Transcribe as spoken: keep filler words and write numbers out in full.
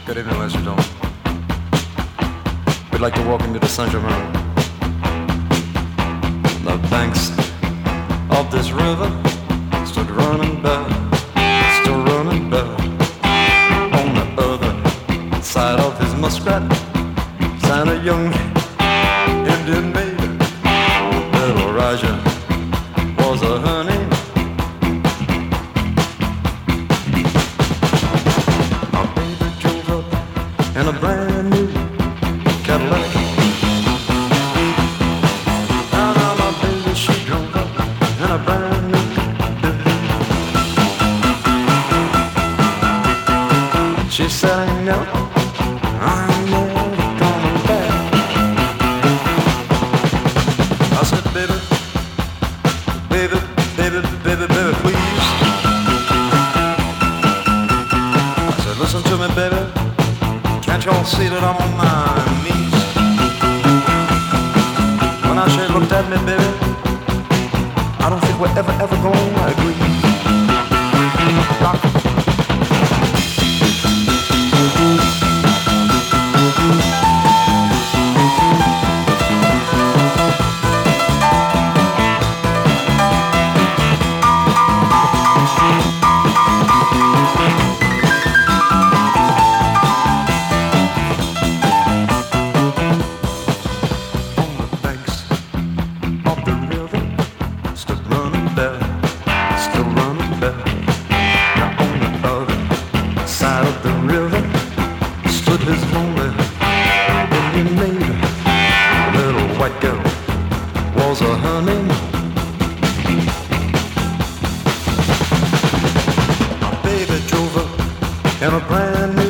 Good evening, ladies and gentlemen. We'd like to welcome you to Saint Germain. The banks of this river stood running by, still running by. On the other side of his muskrat sat a young Indian maid. Little Raja was a honey. Our baby drove up in a brand new Cadillac. Now, now, my baby, she drove up in a brand new Cadillac. She sang out, I'm never coming back. I said, baby, baby, baby, baby, baby, please. I said, listen to me, baby. Can't y'all see that I'm on my knees? When I she looked at me, baby, I don't think we're ever, ever gonna agree. Rock. In a brand new